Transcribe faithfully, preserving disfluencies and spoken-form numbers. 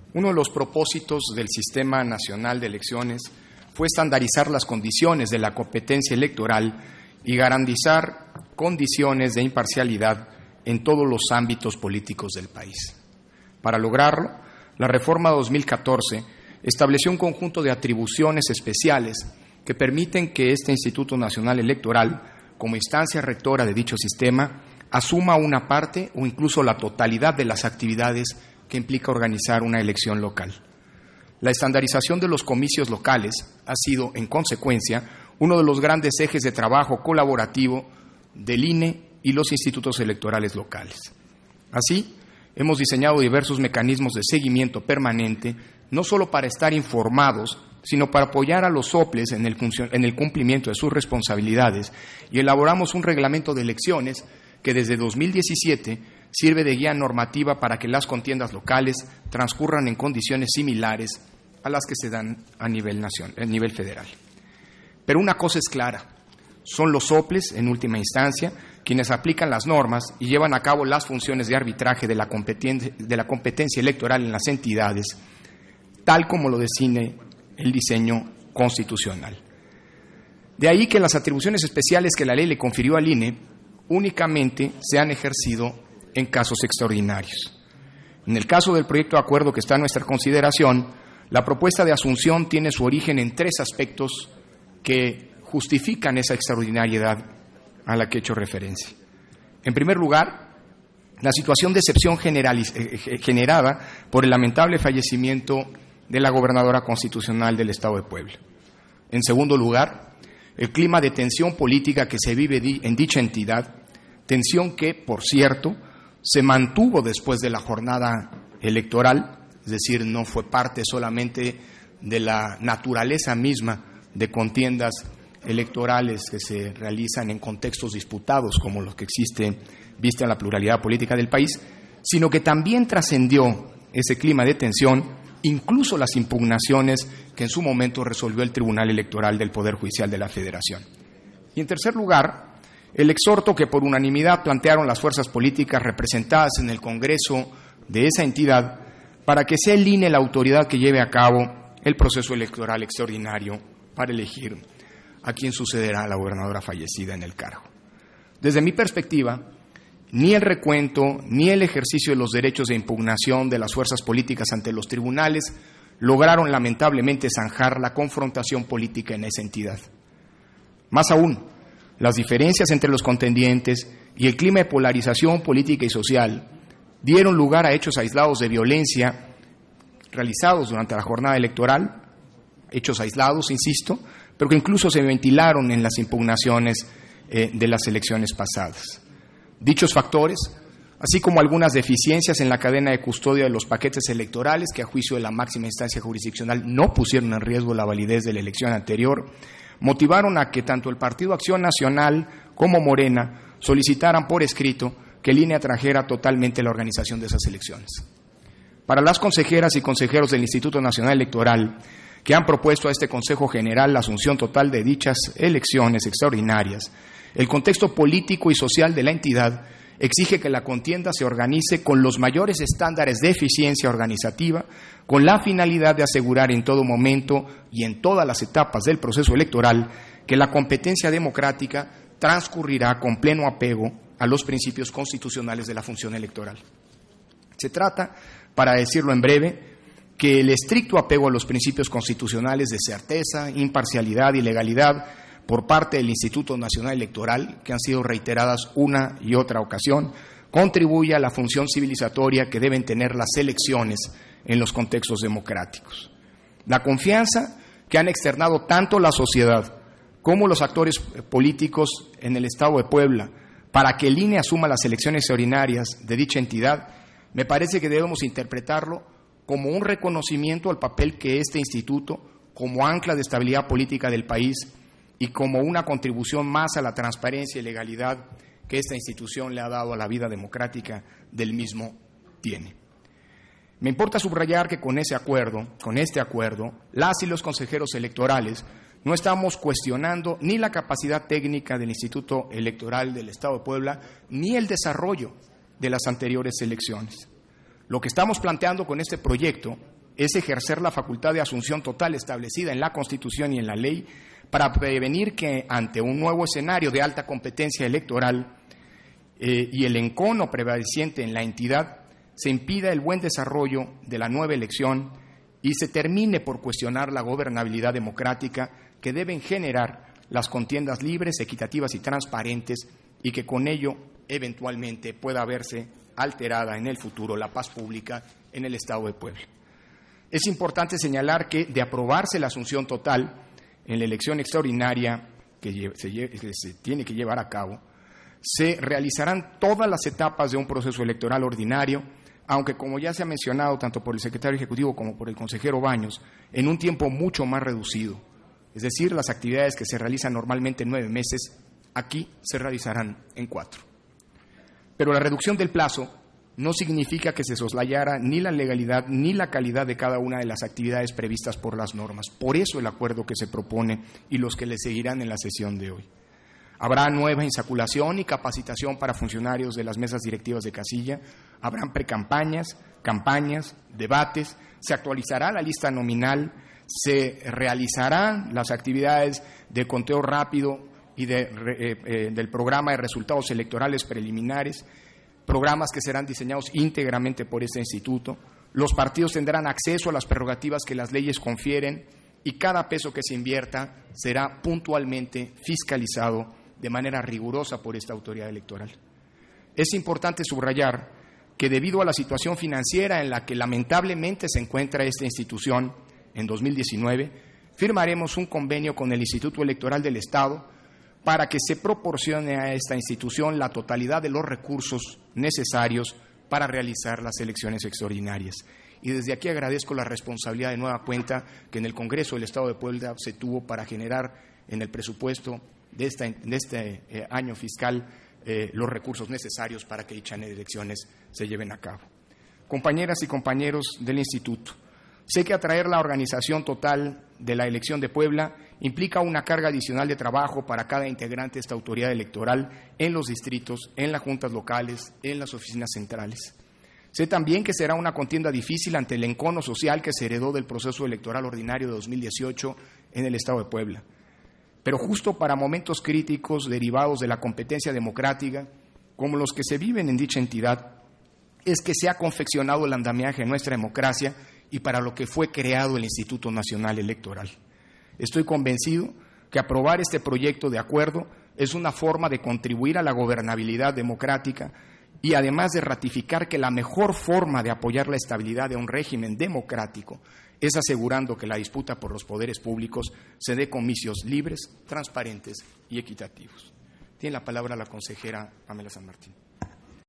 Uno de los propósitos del Sistema Nacional de Elecciones fue estandarizar las condiciones de la competencia electoral y garantizar condiciones de imparcialidad en todos los ámbitos políticos del país. Para lograrlo, la reforma dos mil catorce estableció un conjunto de atribuciones especiales que permiten que este Instituto Nacional Electoral, como instancia rectora de dicho sistema, asuma una parte o incluso la totalidad de las actividades que implica organizar una elección local. La estandarización de los comicios locales ha sido, en consecuencia, uno de los grandes ejes de trabajo colaborativo del I N E y los institutos electorales locales. Así, hemos diseñado diversos mecanismos de seguimiento permanente, no solo para estar informados, sino para apoyar a los soples en el, en el cumplimiento de sus responsabilidades, y elaboramos un reglamento de elecciones que desde dos mil diecisiete sirve de guía normativa para que las contiendas locales transcurran en condiciones similares a las que se dan a nivel nacional, a nivel federal. Pero una cosa es clara, son los soples, en última instancia, quienes aplican las normas y llevan a cabo las funciones de arbitraje de la competencia, de la competencia electoral en las entidades, tal como lo define el diseño constitucional. De ahí que las atribuciones especiales que la ley le confirió al I N E únicamente se han ejercido en casos extraordinarios. En el caso del proyecto de acuerdo que está a nuestra consideración, la propuesta de asunción tiene su origen en tres aspectos que justifican esa extraordinariedad a la que he hecho referencia. En primer lugar, la situación de excepción generada por el lamentable fallecimiento de la gobernadora constitucional del Estado de Puebla. En segundo lugar, el clima de tensión política que se vive en dicha entidad, tensión que, por cierto, se mantuvo después de la jornada electoral, es decir, no fue parte solamente de la naturaleza misma de contiendas electorales que se realizan en contextos disputados como los que existen vista la pluralidad política del país, sino que también trascendió ese clima de tensión, incluso las impugnaciones que en su momento resolvió el Tribunal Electoral del Poder Judicial de la Federación. Y en tercer lugar, el exhorto que por unanimidad plantearon las fuerzas políticas representadas en el Congreso de esa entidad para que sea el I N E la autoridad que lleve a cabo el proceso electoral extraordinario para elegir a quien sucederá a la gobernadora fallecida en el cargo. Desde mi perspectiva, ni el recuento ni el ejercicio de los derechos de impugnación de las fuerzas políticas ante los tribunales lograron lamentablemente zanjar la confrontación política en esa entidad. Más aún, las diferencias entre los contendientes y el clima de polarización política y social dieron lugar a hechos aislados de violencia realizados durante la jornada electoral, hechos aislados, insisto, pero que incluso se ventilaron en las impugnaciones eh, de las elecciones pasadas. Dichos factores, así como algunas deficiencias en la cadena de custodia de los paquetes electorales que a juicio de la máxima instancia jurisdiccional no pusieron en riesgo la validez de la elección anterior, motivaron a que tanto el Partido Acción Nacional como Morena solicitaran por escrito que el I N E atrajera totalmente la organización de esas elecciones. Para las consejeras y consejeros del Instituto Nacional Electoral que han propuesto a este Consejo General la asunción total de dichas elecciones extraordinarias, el contexto político y social de la entidad exige que la contienda se organice con los mayores estándares de eficiencia organizativa, con la finalidad de asegurar en todo momento y en todas las etapas del proceso electoral que la competencia democrática transcurrirá con pleno apego a los principios constitucionales de la función electoral. Se trata, para decirlo en breve, que el estricto apego a los principios constitucionales de certeza, imparcialidad y legalidad por parte del Instituto Nacional Electoral, que han sido reiteradas una y otra ocasión, contribuye a la función civilizatoria que deben tener las elecciones en los contextos democráticos. La confianza que han externado tanto la sociedad como los actores políticos en el Estado de Puebla para que el I N E asuma las elecciones extraordinarias de dicha entidad, me parece que debemos interpretarlo como un reconocimiento al papel que este instituto, como ancla de estabilidad política del país y como una contribución más a la transparencia y legalidad que esta institución le ha dado a la vida democrática del mismo, tiene. Me importa subrayar que con ese acuerdo, con este acuerdo, las y los consejeros electorales no estamos cuestionando ni la capacidad técnica del Instituto Electoral del Estado de Puebla, ni el desarrollo de las anteriores elecciones. Lo que estamos planteando con este proyecto es ejercer la facultad de asunción total establecida en la Constitución y en la ley para prevenir que ante un nuevo escenario de alta competencia electoral eh, y el encono prevaleciente en la entidad, se impida el buen desarrollo de la nueva elección y se termine por cuestionar la gobernabilidad democrática que deben generar las contiendas libres, equitativas y transparentes, y que con ello eventualmente pueda verse alterada en el futuro la paz pública en el Estado de Puebla. Es importante señalar que, de aprobarse la asunción total en la elección extraordinaria que se, que se tiene que llevar a cabo, se realizarán todas las etapas de un proceso electoral ordinario, aunque, como ya se ha mencionado tanto por el secretario ejecutivo como por el consejero Baños, en un tiempo mucho más reducido. Es decir, las actividades que se realizan normalmente en nueve meses, aquí se realizarán en cuatro. Pero la reducción del plazo no significa que se soslayara ni la legalidad ni la calidad de cada una de las actividades previstas por las normas. Por eso el acuerdo que se propone y los que le seguirán en la sesión de hoy. Habrá nueva insaculación y capacitación para funcionarios de las mesas directivas de casilla, habrán precampañas, campañas, debates, se actualizará la lista nominal, se realizarán las actividades de conteo rápido y de, eh, eh, del programa de resultados electorales preliminares, programas que serán diseñados íntegramente por este instituto. Los partidos tendrán acceso a las prerrogativas que las leyes confieren y cada peso que se invierta será puntualmente fiscalizado de manera rigurosa por esta autoridad electoral. Es importante subrayar que, debido a la situación financiera en la que lamentablemente se encuentra esta institución, en dos mil diecinueve firmaremos un convenio con el Instituto Electoral del Estado para que se proporcione a esta institución la totalidad de los recursos necesarios para realizar las elecciones extraordinarias. Y desde aquí agradezco la responsabilidad de nueva cuenta que en el Congreso del Estado de Puebla se tuvo para generar en el presupuesto de, esta, de este eh, año fiscal eh, los recursos necesarios para que dichas elecciones se lleven a cabo. Compañeras y compañeros del Instituto, sé que atraer la organización total de la elección de Puebla implica una carga adicional de trabajo para cada integrante de esta autoridad electoral en los distritos, en las juntas locales, en las oficinas centrales. Sé también que será una contienda difícil ante el encono social que se heredó del proceso electoral ordinario de dos mil dieciocho en el Estado de Puebla. Pero justo para momentos críticos derivados de la competencia democrática, como los que se viven en dicha entidad, es que se ha confeccionado el andamiaje de nuestra democracia y para lo que fue creado el Instituto Nacional Electoral. Estoy convencido que aprobar este proyecto de acuerdo es una forma de contribuir a la gobernabilidad democrática y además de ratificar que la mejor forma de apoyar la estabilidad de un régimen democrático es asegurando que la disputa por los poderes públicos se dé con comicios libres, transparentes y equitativos. Tiene la palabra la consejera Pamela San Martín.